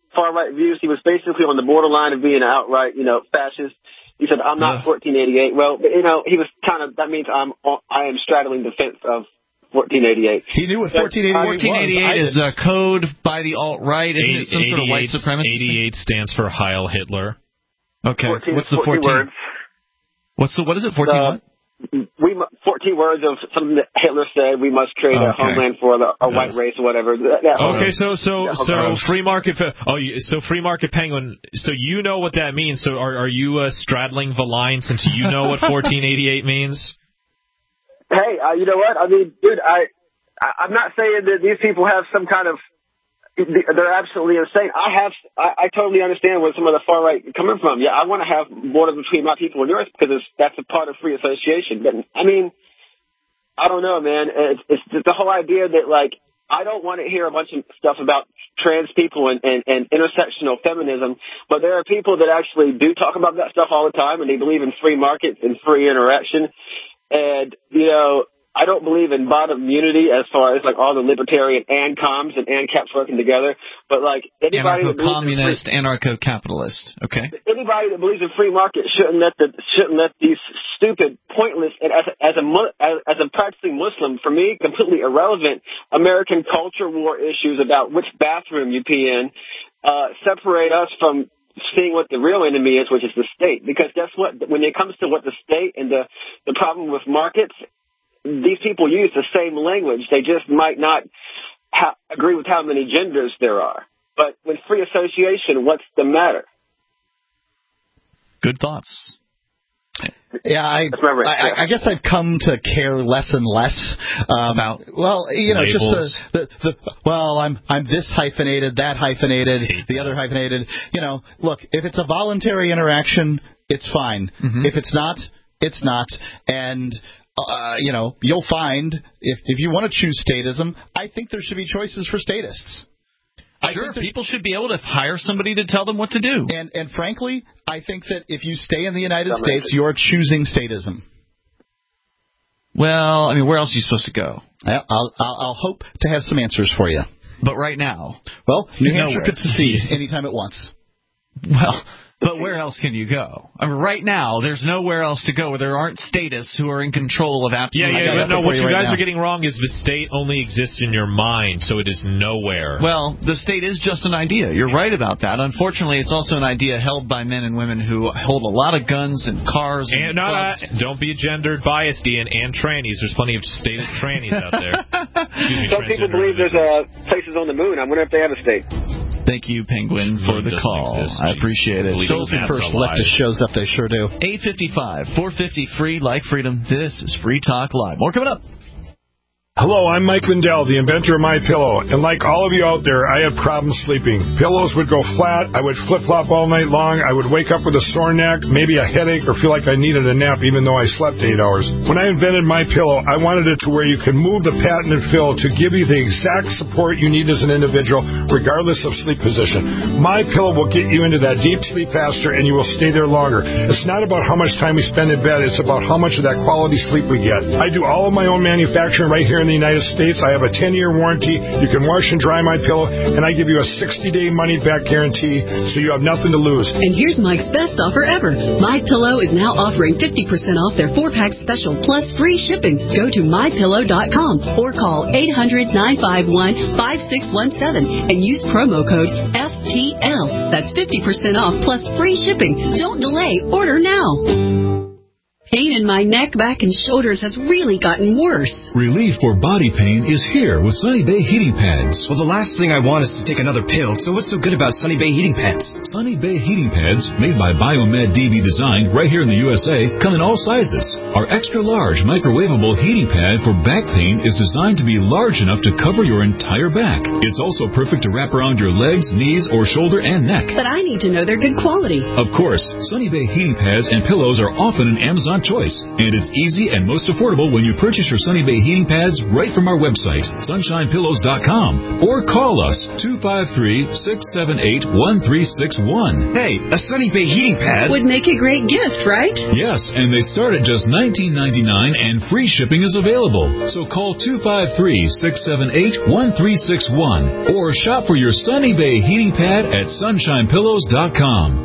far-right views. He was basically on the borderline of being an outright, fascist. He said, I'm not 1488. Well, he was that means I am straddling the fence of 1488. He knew what 1488 was. 1488 is a code by the alt-right. Isn't it some sort of white supremacist? 88 stands for Heil Hitler. Okay. What's the 14? Words. What is it? 14 what? 14 words of something that Hitler said. We must create a homeland for a white race or whatever. So free market. So free market penguin. So you know what that means. So are you straddling the line since you know what 1488 means? Hey, you know what? I mean, dude, I'm not saying that these people have some kind of. They're absolutely insane. I totally understand where some of the far right coming from. Yeah, I want to have borders between my people and yours because that's a part of free association. But I mean, I don't know, man. It's the whole idea that I don't want to hear a bunch of stuff about trans people and intersectional feminism, but there are people that actually do talk about that stuff all the time, and they believe in free markets and free interaction. And I don't believe in bottom unity as far as all the libertarian ANCOMs and ANCAPs working together, but anybody anarcho-communist, anarcho-capitalist. Okay. Anybody that believes in free market shouldn't let these stupid, pointless, and as a practicing Muslim, for me, completely irrelevant American culture war issues about which bathroom you pee in separate us from seeing what the real enemy is, which is the state. Because guess what? When it comes to what the state and the problem with markets. These people use the same language. They just might not agree with how many genders there are. But with free association, what's the matter? Good thoughts. Yeah, I guess I've come to care less and less about. Well, labels. just I'm this hyphenated, that hyphenated, the other hyphenated. Look, if it's a voluntary interaction, it's fine. Mm-hmm. If it's not, it's not. And you'll find if you want to choose statism, I think there should be choices for statists. Sure, people should be able to hire somebody to tell them what to do. And frankly, I think that if you stay in the United States, you're choosing statism. Well, I mean, where else are you supposed to go? I'll hope to have some answers for you. But right now, New Hampshire could secede anytime it wants. Well. But where else can you go? I mean, right now, there's nowhere else to go where there aren't statists who are in control of absolutely everything. No, what you guys are getting wrong is the state only exists in your mind, so it is nowhere. Well, the state is just an idea. You're right about that. Unfortunately, it's also an idea held by men and women who hold a lot of guns and cars and clubs. Don't be gendered biased, Ian, and trannies. There's plenty of stated trannies out there. Some people believe there's places on the moon. I wonder if they have a state. Thank you, Penguin, for the call. I appreciate it. Those first leftist shows up, they sure do. 855, 450 free, like freedom. This is Free Talk Live. More coming up. Hello, I'm Mike Lindell, the inventor of MyPillow, and like all of you out there, I had problems sleeping. Pillows would go flat, I would flip-flop all night long, I would wake up with a sore neck, maybe a headache, or feel like I needed a nap even though I slept 8 hours. When I invented MyPillow, I wanted it to where you can move the patented fill to give you the exact support you need as an individual, regardless of sleep position. MyPillow will get you into that deep sleep faster, and you will stay there longer. It's not about how much time we spend in bed, it's about how much of that quality sleep we get. I do all of my own manufacturing right here in the United States. I have a 10-year warranty. You can wash and dry MyPillow, and I give you a 60-day money-back guarantee, so you have nothing to lose. And here's Mike's best offer ever. MyPillow is now offering 50% off their 4-pack special, plus free shipping. Go to MyPillow.com or call 800-951-5617 and use promo code FTL. That's 50% off plus free shipping. Don't delay. Order now. Pain in my neck, back, and shoulders has really gotten worse. Relief for body pain is here with Sunny Bay Heating Pads. Well, the last thing I want is to take another pill, so what's so good about Sunny Bay Heating Pads? Sunny Bay Heating Pads, made by Biomed DB Design right here in the USA, come in all sizes. Our extra-large microwavable heating pad for back pain is designed to be large enough to cover your entire back. It's also perfect to wrap around your legs, knees, or shoulder and neck. But I need to know they're good quality. Of course, Sunny Bay Heating Pads and pillows are often in Amazon restaurant choice. And it's easy and most affordable when you purchase your Sunny Bay heating pads right from our website, sunshinepillows.com, or call us 253-678-1361. Hey, a Sunny Bay heating pad would make a great gift, right? Yes, and they start at just $19.99 and free shipping is available. So call 253-678-1361 or shop for your Sunny Bay heating pad at sunshinepillows.com.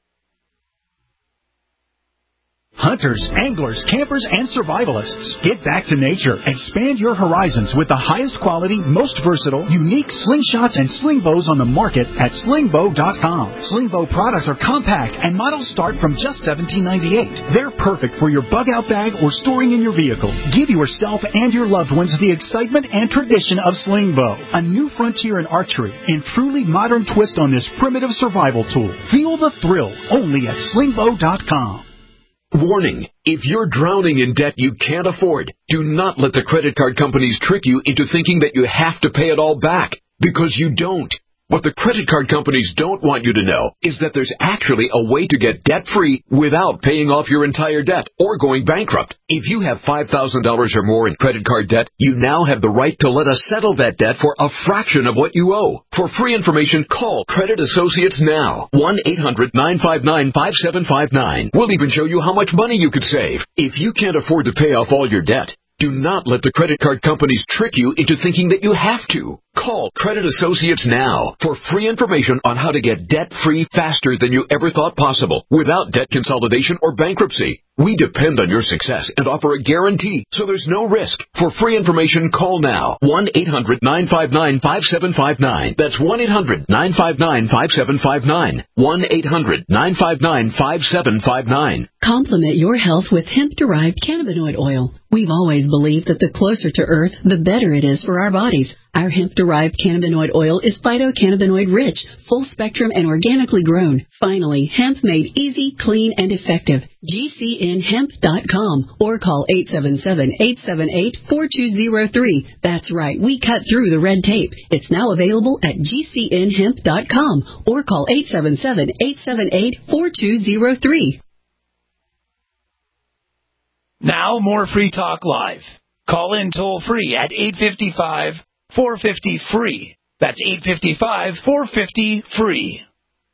Hunters, anglers, campers, and survivalists. Get back to nature. Expand your horizons with the highest quality, most versatile, unique slingshots and sling bows on the market at slingbow.com. Slingbow products are compact and models start from just $17.98. They're perfect for your bug-out bag or storing in your vehicle. Give yourself and your loved ones the excitement and tradition of Slingbow, a new frontier in archery and truly modern twist on this primitive survival tool. Feel the thrill only at slingbow.com. Warning, if you're drowning in debt you can't afford, do not let the credit card companies trick you into thinking that you have to pay it all back, because you don't. What the credit card companies don't want you to know is that there's actually a way to get debt-free without paying off your entire debt or going bankrupt. If you have $5,000 or more in credit card debt, you now have the right to let us settle that debt for a fraction of what you owe. For free information, call Credit Associates now. 1-800-959-5759. We'll even show you how much money you could save. If you can't afford to pay off all your debt, do not let the credit card companies trick you into thinking that you have to. Call Credit Associates now for free information on how to get debt-free faster than you ever thought possible without debt consolidation or bankruptcy. We depend on your success and offer a guarantee, so there's no risk. For free information, call now. 1-800-959-5759. That's 1-800-959-5759. 1-800-959-5759. Complement your health with hemp-derived cannabinoid oil. We've always believed that the closer to Earth, the better it is for our bodies. Our hemp-derived cannabinoid oil is phytocannabinoid rich, full-spectrum, and organically grown. Finally, hemp made easy, clean, and effective. GCNhemp.com or call 877-878-4203. That's right, we cut through the red tape. It's now available at GCNhemp.com or call 877-878-4203. Now more Free Talk Live. Call in toll free at 855-450-FREE. That's 855-450-FREE.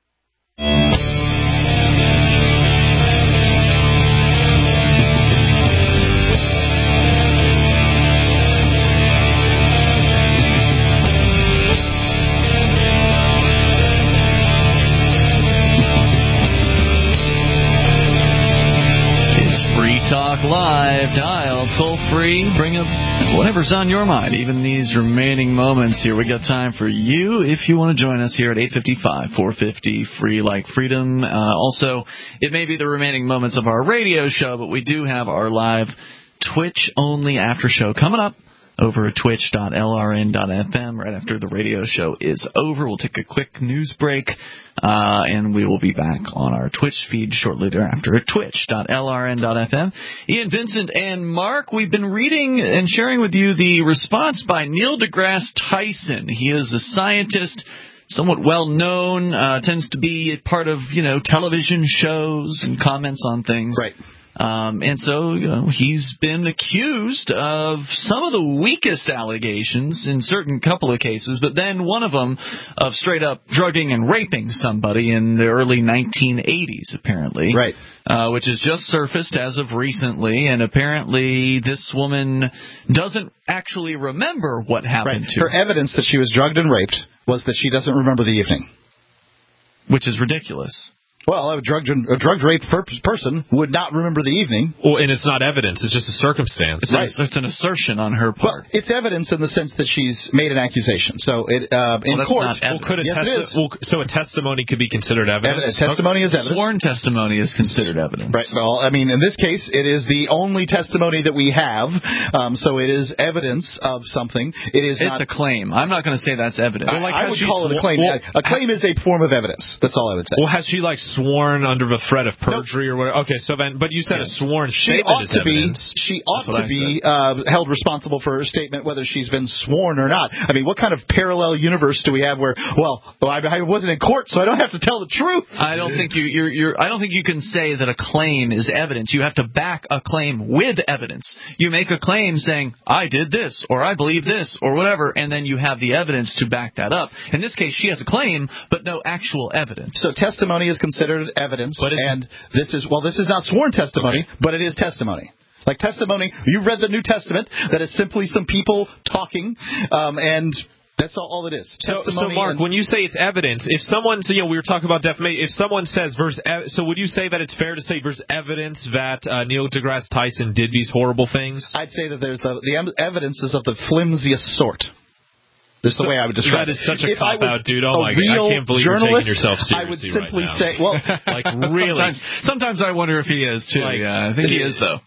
Talk Live, dial toll free, bring up whatever's on your mind, even these remaining moments here. We got time for you if you want to join us here at 855-450-FREE like freedom. Also, it may be the remaining moments of our radio show, but we do have our live Twitch-only after show coming up over at twitch.lrn.fm right after the radio show is over. We'll take a quick news break, and we will be back on our Twitch feed shortly thereafter at twitch.lrn.fm. Ian, Vincent, and Mark, we've been reading and sharing with you the response by Neil deGrasse Tyson. He is a scientist, somewhat well-known, tends to be a part of, television shows and comments on things. Right. And so, he's been accused of some of the weakest allegations in certain couple of cases, but then one of them of straight up drugging and raping somebody in the early 1980s, apparently. Right. Which has just surfaced as of recently, and apparently this woman doesn't actually remember what happened to her. Her evidence that she was drugged and raped was that she doesn't remember the evening. Which is ridiculous. Well, a drugged raped person would not remember the evening. Well, and it's not evidence; it's just a circumstance. It's an assertion on her part. Well, it's evidence in the sense that she's made an accusation. So in court, so a testimony could be considered evidence. Testimony is evidence. Sworn testimony is considered evidence. Right. Well, I mean, in this case, it is the only testimony that we have. So it is evidence of something. It's a claim. I'm not going to say that's evidence. I would call it a claim. A claim is a form of evidence. That's all I would say. Well, has she sworn under the threat of perjury or whatever. Okay, so then, but you said a sworn statement is evidence. She ought to be held responsible for her statement, whether she's been sworn or not. I mean, what kind of parallel universe do we have where, I wasn't in court, so I don't have to tell the truth? I don't think I don't think you can say that a claim is evidence. You have to back a claim with evidence. You make a claim saying, I did this, or I believe this, or whatever, and then you have the evidence to back that up. In this case, she has a claim, but no actual evidence. So testimony is considered evidence, and this is not sworn testimony, but it is testimony. Like testimony, you read the New Testament, that is simply some people talking, and that's all it is. So Mark, when you say it's evidence, if someone, we were talking about defamation, if someone says, so would you say that it's fair to say there's evidence that Neil deGrasse Tyson did these horrible things? I'd say that there's the evidence is of the flimsiest sort. This is the way I would describe it. That is such a cop-out, dude. Oh, my God. I can't believe you're taking yourself seriously. I would simply right now. say, well... like, really? Sometimes I wonder if he is, too. I think he is, though.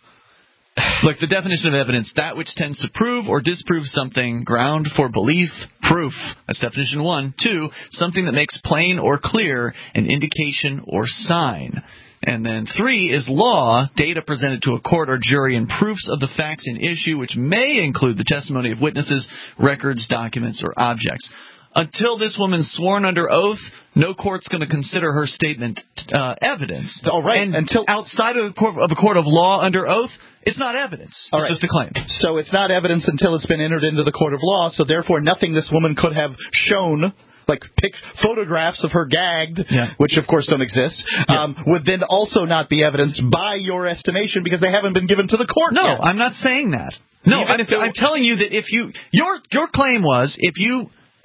Look, the definition of evidence, that which tends to prove or disprove something, ground for belief, proof. That's definition 1. 2, something that makes plain or clear an indication or sign. And then 3 is law, data presented to a court or jury, and proofs of the facts in issue, which may include the testimony of witnesses, records, documents, or objects. Until this woman's sworn under oath, no court's going to consider her statement evidence. All right. And outside of a court of law under oath, it's not evidence. It's just a claim. So it's not evidence until it's been entered into the court of law, so therefore nothing this woman could have shown, like pick photographs of her gagged, which of course don't exist, would then also not be evidenced by your estimation because they haven't been given to the court yet. I'm not saying that. No, I'm telling you that if your claim was if you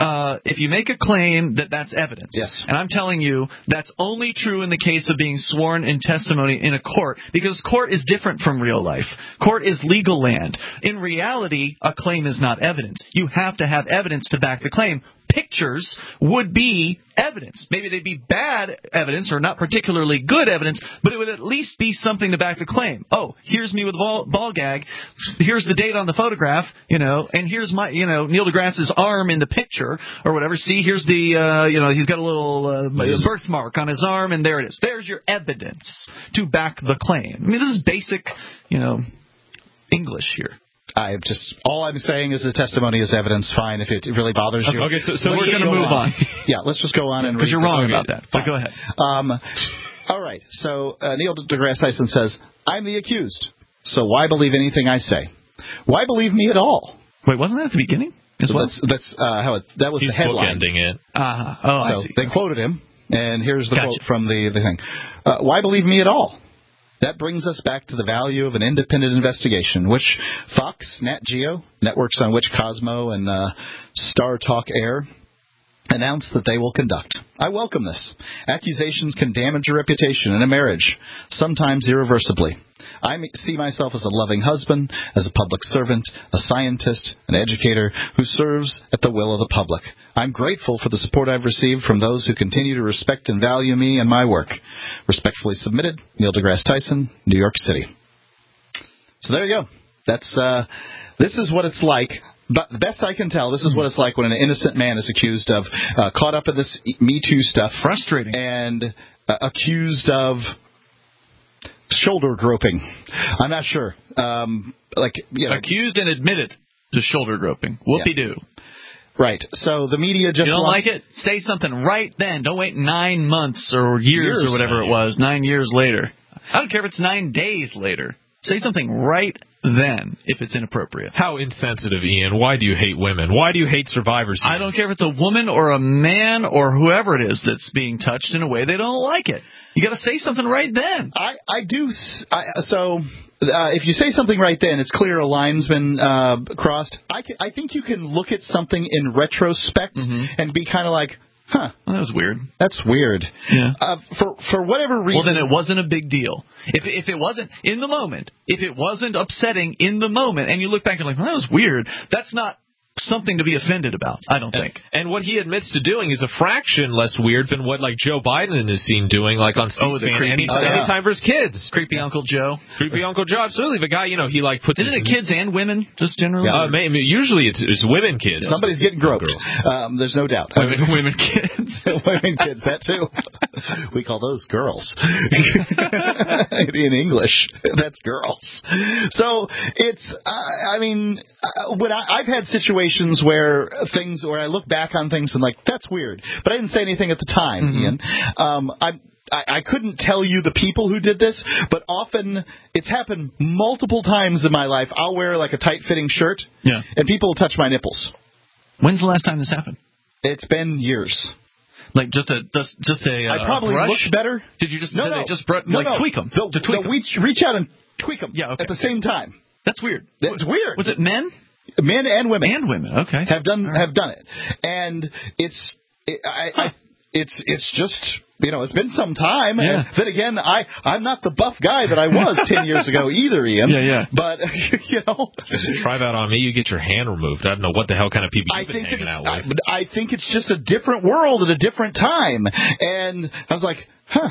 make a claim that's evidence. Yes. And I'm telling you that's only true in the case of being sworn in testimony in a court, because court is different from real life. Court is legal land. In reality, a claim is not evidence. You have to have evidence to back the claim. Pictures would be evidence. Maybe they'd be bad evidence or not particularly good evidence, but it would at least be something to back the claim. Oh, here's me with a ball gag. Here's the date on the photograph, and here's my, Neil deGrasse's arm in the picture or whatever. See, here's the, he's got a little birthmark on his arm, and there it is. There's your evidence to back the claim. I mean, this is basic, English here. All I'm saying is the testimony is evidence. Fine, if it really bothers you. Okay, so we're going to move on. Yeah, let's just go on and because you're wrong about that. But go ahead. All right. So Neil deGrasse Tyson says, "I'm the accused. So why believe anything I say? Why believe me at all?" Wait, wasn't that at the beginning? That's how that was He's the headline. Bookending it. I see. They quoted him, and here's the quote from the thing. Why believe me at all? That brings us back to the value of an independent investigation, which Fox, Nat Geo, networks on which Cosmo and Star Talk air, announced that they will conduct. I welcome this. Accusations can damage a reputation and a marriage, sometimes irreversibly. I see myself as a loving husband, as a public servant, a scientist, an educator who serves at the will of the public. I'm grateful for the support I've received from those who continue to respect and value me and my work. Respectfully submitted, Neil deGrasse Tyson, New York City. So there you go. This is what it's like. But the best I can tell, this is what it's like when an innocent man is accused of, caught up in this Me Too stuff. Frustrating. And accused of shoulder groping. I'm not sure. Accused and admitted to shoulder groping. Whoopie-doo. Right. So the media just You don't like it? Say something right then. Don't wait 9 months or years or whatever it was, 9 years later. I don't care if it's 9 days later. Say something right then if it's inappropriate. How insensitive, Ian. Why do you hate women? Why do you hate survivors? I don't care if it's a woman or a man or whoever it is that's being touched in a way they don't like it. You got to say something right then. I do. If you say something right then, it's clear a line's been crossed. I think you can look at something in retrospect and be kind of like, huh. Well, that was weird. That's weird. Yeah. For whatever reason. Well, then it wasn't a big deal. If it wasn't in the moment, if it wasn't upsetting in the moment, and you look back and you're like, well, that was weird, that's not something to be offended about, I don't think. And what he admits to doing is a fraction less weird than what Joe Biden is seen doing, on C-SPAN anytime for his kids. Creepy Uncle Joe. Creepy Uncle Joe, absolutely. The guy, he puts. Isn't it kids and women, just generally? Yeah. Usually it's women kids. Somebody's getting groped. There's no doubt. Women kids. Women kids, that too. We call those girls. In English, that's girls. So it's, when I've had situations where I look back on things and like, that's weird. But I didn't say anything at the time, Ian. I couldn't tell you the people who did this, but often it's happened multiple times in my life. I'll wear like a tight-fitting shirt, and people will touch my nipples. When's the last time this happened? It's been years. Like just a I probably brush? looked better. Did you just tweak them? They'll reach out and tweak them at the same time. That's weird. It's weird. Was it men? Men and women. And women. Okay. Have done it, and it's just. It's been some time. Yeah. And then again, I'm not the buff guy that I was 10 years ago either, Ian. Yeah. But, Try that on me, you get your hand removed. I don't know what the hell kind of people you've been hanging out with. I think it's just a different world at a different time. And I was like,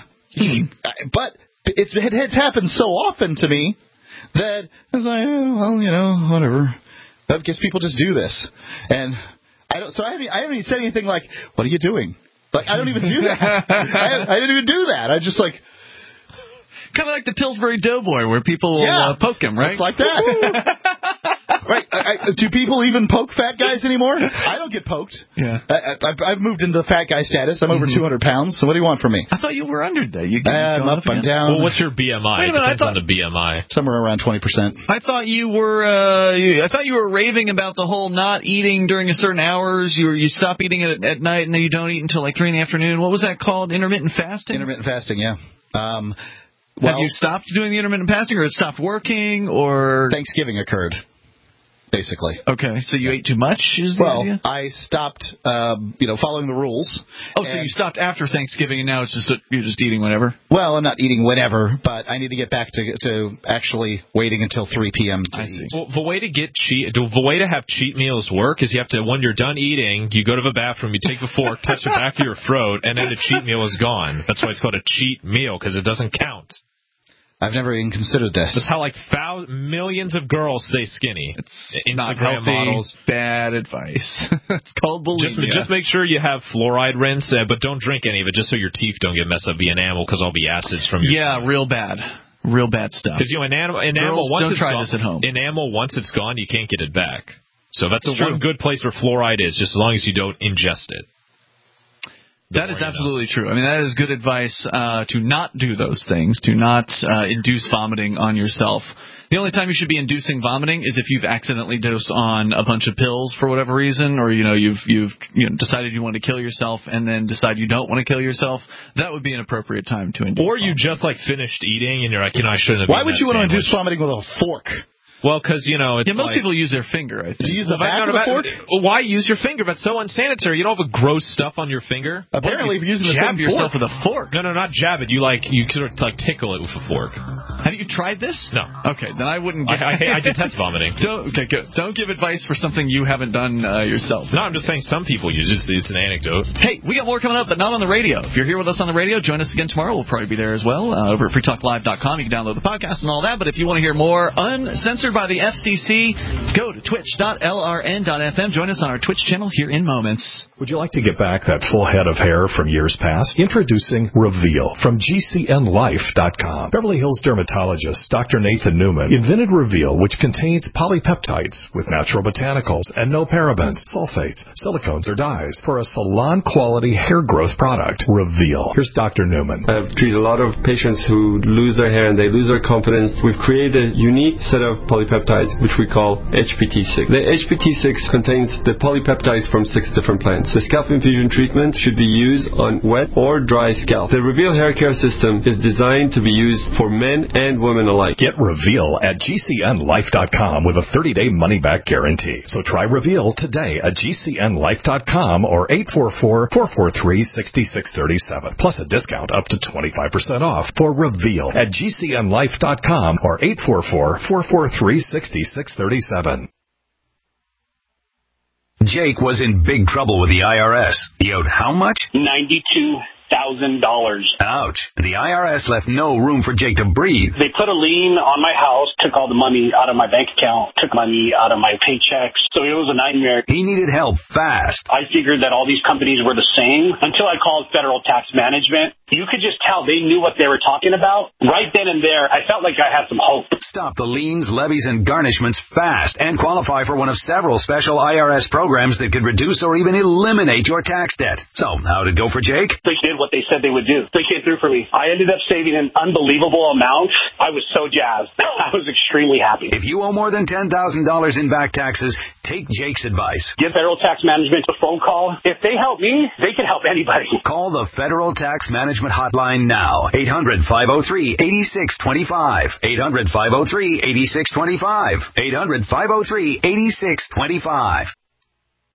but it's happened so often to me that I was like, whatever. I guess people just do this. And I haven't even said anything like, what are you doing? Like, I don't even do that. I didn't even do that. I just like... Kind of like the Pillsbury Doughboy where people poke him, right? It's like that. Right. Do people even poke fat guys anymore? I don't get poked. Yeah. I've moved into the fat guy status. I'm over 200 pounds. So what do you want from me? I thought you were under that. I'm up and down. Well, what's your BMI? It depends on the BMI. Somewhere around 20%. I thought you were raving about the whole not eating during a certain hours. You stop eating at night and then you don't eat until like 3 in the afternoon. What was that called? Intermittent fasting? Intermittent fasting, yeah. Have you stopped doing the intermittent fasting, or it stopped working, or Thanksgiving occurred, basically. Okay, so you ate too much? Is the idea? I stopped, following the rules. Oh, so you stopped after Thanksgiving, and now it's just you're just eating whenever? Well, I'm not eating whenever, but I need to get back to actually waiting until 3 p.m. to eat. Well, the way to have cheat meals work is you have to, when you're done eating, you go to the bathroom, you take the fork, touch the back of your throat, and then the cheat meal is gone. That's why it's called a cheat meal, because it doesn't count. I've never even considered this. That's how millions of girls stay skinny. It's Instagram not healthy, models. Bad advice. It's called bulimia. Just make sure you have fluoride rinse, but don't drink any of it, just so your teeth don't get messed up. The enamel, because all the acids from your teeth. Real bad stuff. Because enamel Girls, once don't it's try gone, this at home. Enamel once it's gone, you can't get it back. So that's the one good place where fluoride is, just as long as you don't ingest it. That is absolutely true. I mean, that is good advice to not do those things, to not induce vomiting on yourself. The only time you should be inducing vomiting is if you've accidentally dosed on a bunch of pills for whatever reason, or you've decided you want to kill yourself and then decide you don't want to kill yourself. That would be an appropriate time to induce. Or you just finished eating and you're like, I shouldn't have. Why would you want to induce vomiting with a fork? Well, because, it's most people use their finger, I think. Do you use the back of the fork? Why use your finger? That's so unsanitary. You don't have a gross stuff on your finger. Apparently, if you're using the same yourself fork. with a fork. No, not jab it. You sort of tickle it with a fork. Have you tried this? No. Okay, then I wouldn't give... I detest vomiting. Don't give advice for something you haven't done yourself. No, I'm just saying some people use it. It's an anecdote. Hey, we got more coming up, but not on the radio. If you're here with us on the radio, join us again tomorrow. We'll probably be there as well. Over at freetalklive.com. You can download the podcast and all that. But if you want to hear more uncensored by the FCC, go to twitch.lrn.fm. Join us on our Twitch channel here in moments. Would you like to get back that full head of hair from years past? Introducing Reveal from GCNlife.com. Beverly Hills dermatologist Dr. Nathan Newman invented Reveal, which contains polypeptides with natural botanicals and no parabens, sulfates, silicones, or dyes for a salon-quality hair growth product. Reveal. Here's Dr. Newman. I've treated a lot of patients who lose their hair and they lose their confidence. We've created a unique set of polypeptides, which we call HPT6. The HPT6 contains the polypeptides from 6 different plants. The scalp infusion treatment should be used on wet or dry scalp. The Reveal hair care system is designed to be used for men and women alike. Get Reveal at GCNlife.com with a 30-day money-back guarantee. So try Reveal today at GCNlife.com or 844-443-6637. Plus a discount up to 25% off for Reveal at GCNlife.com or 844-443-6637. Jake was in big trouble with the IRS. He owed how much? $92,000. Ouch. The IRS left no room for Jake to breathe. They put a lien on my house, took all the money out of my bank account, took money out of my paychecks. So it was a nightmare. He needed help fast. I figured that all these companies were the same until I called Federal Tax Management. You could just tell they knew what they were talking about. Right then and there, I felt like I had some hope. Stop the liens, levies, and garnishments fast and qualify for one of several special IRS programs that could reduce or even eliminate your tax debt. So, how'd it go for Jake? They did what they said they would do. They came through for me. I ended up saving an unbelievable amount. I was so jazzed. I was extremely happy. If you owe more than $10,000 in back taxes, take Jake's advice. Give Federal Tax Management a phone call. If they help me, they can help anybody. Call the Federal Tax Management hotline now. 800-503-8625. 800-503-8625. 800-503-8625.